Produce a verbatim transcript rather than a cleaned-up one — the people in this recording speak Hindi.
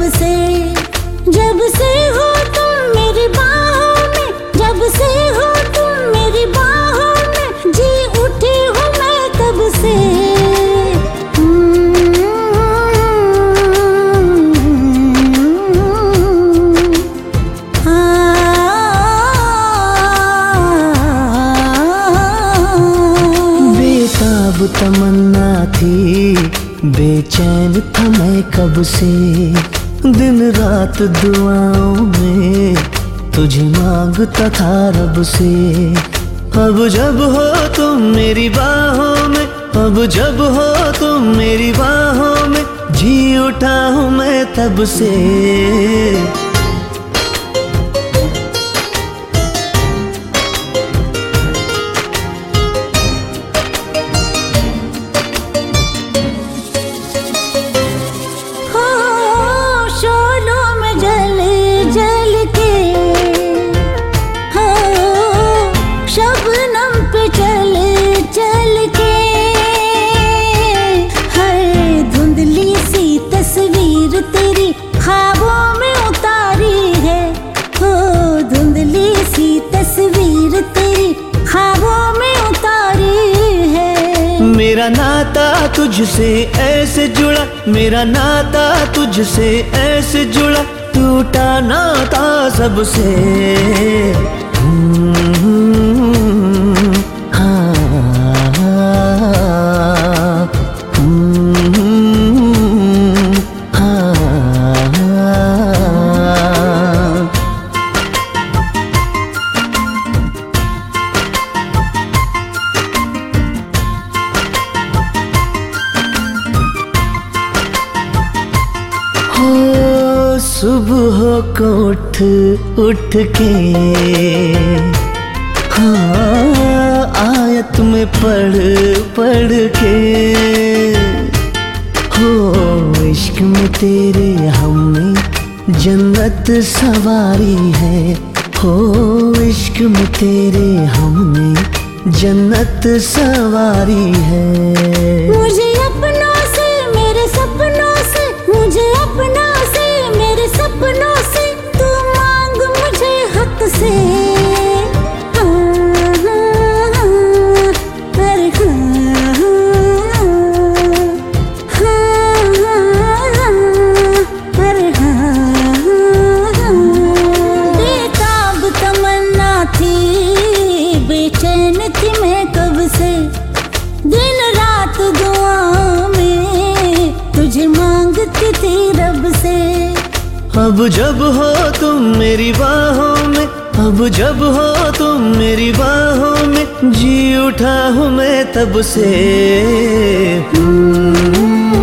से, जब से हो तुम मेरी बाहों में, जब से हो तुम मेरी बाहों में, जी उठी हूँ मैं तब से। बेताब तमन्ना थी, बेचैन था मैं कब से, दिन रात दुआओं में तुझे मांगता था रब से। अब जब हो तुम मेरी बाहों में, अब जब हो तुम मेरी बाहों में, जी उठा हूँ मैं तब से। ख्वाबों में उतारी है, हो धुंधली सी तस्वीर तेरी ख्वाबों में उतारी है। मेरा नाता तुझसे ऐसे जुड़ा, मेरा नाता तुझसे ऐसे जुड़ा, टूटा नाता सबसे। सुबह को उठ उठ के, हाँ आयत में पढ़ पढ़ के, हो इश्क में तेरे हमने जन्नत सवारी है, हो इश्क में तेरे हमने जन्नत सवारी है। मुझे अपनों से मेरे सपनों से, मुझे अपनों से मेरे सपनों से, तू मांग मुझे हक से। हाँ हाँ हाँ, अरे हाँ हाँ हाँ, अरे हाँ। बेताब तमन्ना थी, बेचैन थी मैं कब से, दिन रात दुआओं में तुझे मांगती थी रब से। अब जब हो तुम मेरी बाहों में, अब जब हो तुम मेरी बाहों में, जी उठा हूँ मैं तब से।